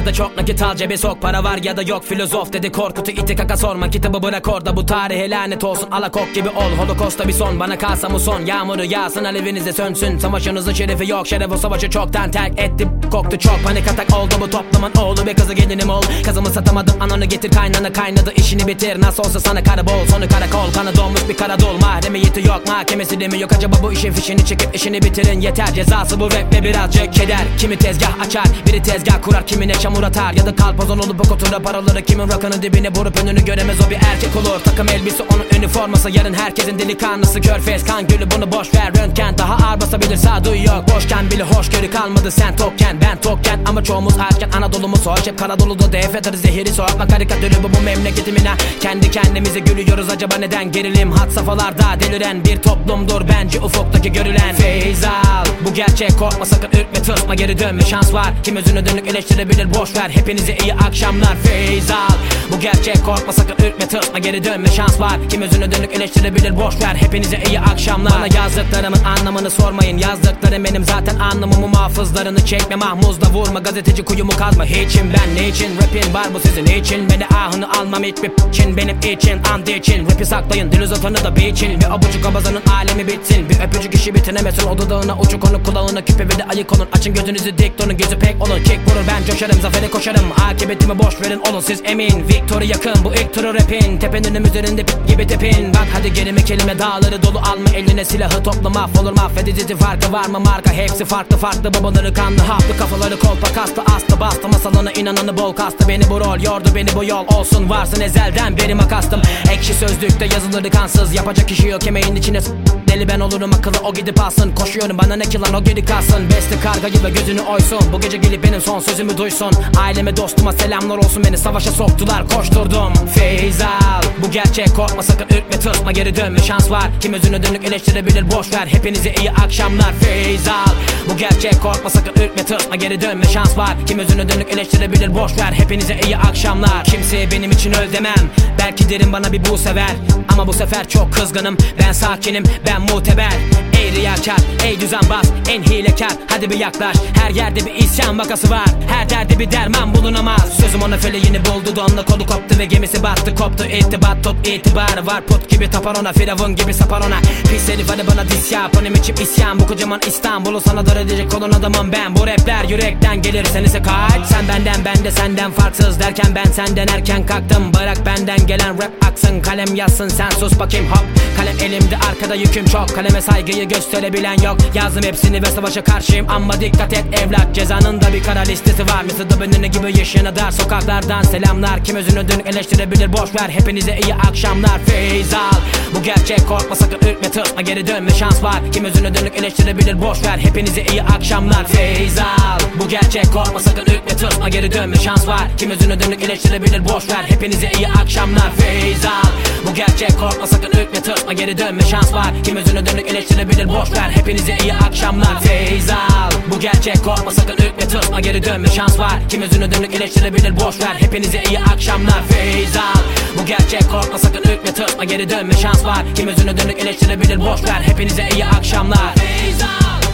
ya da çok nakit al cebe sok. Para var ya da yok filozof dedi Korkut'u iti kaka sorma. Kitabı bırak orada bu tarihe lanet olsun. Alakok gibi ol holokosta bir son. Bana kalsa muson yağmuru yağsın alevinize sönsün. Savaşınızın şerefi yok şeref o savaşı çoktan terk etti. Koktu çok panik atak oldu bu toplumun oğlu ve kızı gelinim ol. Kızımı satamadım ananı getir kaynana kaynadı işini bitir. Nasıl olsa sana kara bol sonu karakol. Kanı dolmuş bir kara dol mahremiyeti yok mahkemesi de mi yok acaba bu işin fişini çekip işini bitirin yeter. Cezası bu rap ve birazcık keder. Kimi tezgah açar biri tezgah kurar kimine çamur atar. Ya da kalpazon olup okutura paraları kimin rakını dibine vurup önünü göremez o bir erkek olur. Takım elbise onun üniforması yarın herkesin delikanlısı. Körfez kan gölü bunu boş ver röntgen daha ağır basabilir sağduyu yok. Boşken bile hoşgörü kalmadı sen tokken ben tokken. Ama çoğumuz açken Anadolu'muz hoş hep Karadolu'da DF atarı zehiri soğutma karikatürü bu memleketimine. Kendi kendimize gülüyoruz acaba neden gerilim had safhalarda deliren bir toplumdur bence ufuktaki görülen. Feyz al bu gerçek korkma sakın ürkme tırsma geri dönme şans var. Kim özüne dönük eleştirebilir boş ver hepinize iyi akşamlar. Feyz al bu gerçek korkma sakın ürkme tırsma geri dönme şans var. Kim özüne dönük eleştirebilir boş ver hepinize iyi akşamlar. Bana yazdıklarımın anlamını sormayın yazdıklarım benim zaten anlamımı muhafızlarını çekme mahmuzla vurma gazeteci kuyumu kazma hiçim ben ne için rapin var bu sizin için beni ahını almam hiçbir için benim için and için rapi saklayın dil uzatanı da biçin bir abucuk abazanın alemi bitsin bir öpücük işi bitinemesin o dudağına uçuk onu kulağına küpe ve de ayık olun açın gözünüzü dik donun gözü pek olun kick vurur ben coşarım zafere koşarım akıbetimi boş verin olun siz emin victory yakın bu ilk turu rapin tepenin üzerinde gibi tepin bak hadi gerime kelime dağları dolu alma eline silahı topla mahvolur mahvedici farkı var mı marka hepsi farklı farklı babaları kanlı haplı kafaları kolpa kastı astı bastı masalına inananı bol kastı beni bu rol yordu beni bu yol olsun varsın ezelden beri makastım ekşi sözlükte yazıları kansız yapacak işi yok emeğin içine deli ben olurum akıllı o gidip alsın koşuyorum bana ne ki lan o geri kalsın beste karga gibi gözünü oysun bu gece gelip benim son sözümü duysun aileme dostuma selamlar olsun beni savaşa soktular koşturdum. Feyz al bu gerçek korkma sakın ürkme tırsma geri dönme şans var. Kim özüne dönük eleştirebilir boş ver hepinize iyi akşamlar. Feyz al bu gerçek korkma sakın ürkme tırsma geri dönme şans var. Kim özüne dönük eleştirebilir boş ver hepinize iyi akşamlar. Kimseye benim için öl demem belki derim bana bir bu sever ama bu sefer çok kızgınım ben sakinim ben muteber. Ey riyakar ey düzenbaz en hilekar hadi bir yaklaş her yerde bir isyan vakası var her derde bir derman bulunamaz. Sözüm ona feleğini buldu donla kolu koptu ve gemisi battı koptu itibat tut itibarı var put gibi tapar ona firavun gibi sapar ona pis herif hadi bana dis yap önüm içim isyan bu kocaman İstanbul'u sana dar edecek olan adamım ben bu rapler yürekten gelir sen ise kaç sen benden ben de senden farksız derken ben senden erken kalktım bırak benden gelen rap aksın kalem yazsın sen sus bakayım hop kalem elimde arkada yüküm çok kaleme saygıyı gösterebilen yok yazdım hepsini ve savaşa karşıyım ama dikkat et evlat cezanın da bir kara listesi var Mısır'da benimle gibi yaşına dar sokaklardan selamlar kim özünü dönük eleştirebilir boş ver hepinize iyi akşamlar. Feyz al bu gerçek korkma sakın ürkme tırsma geri dönme şans var. Kim özünü dönük eleştirebilir boş ver hepinize iyi akşamlar. Feyz al bu gerçek korkma sakın ürkme tırsma geri dönme şans var. Kim özünü dönük eleştirebilir boş ver hepinize iyi akşamlar. Feyz al bu gerçek korkma sakın ürkme tırsma geri dönme şans var. Kim özünü dönük eleştirebilir boş ver hepinize iyi akşamlar. Feyz al bu gerçek korkma sakın ürkme tırsma geri dönme şans var. Kim özünü dönük eleştirebilir boş ver hepinize iyi akşamlar. Feyz al bu gerçek korkma sakın ürkme tırsma geri dönme şans var. Kim özünü dönük eleştirebilir boş ver hepinize iyi akşamlar. Feyz al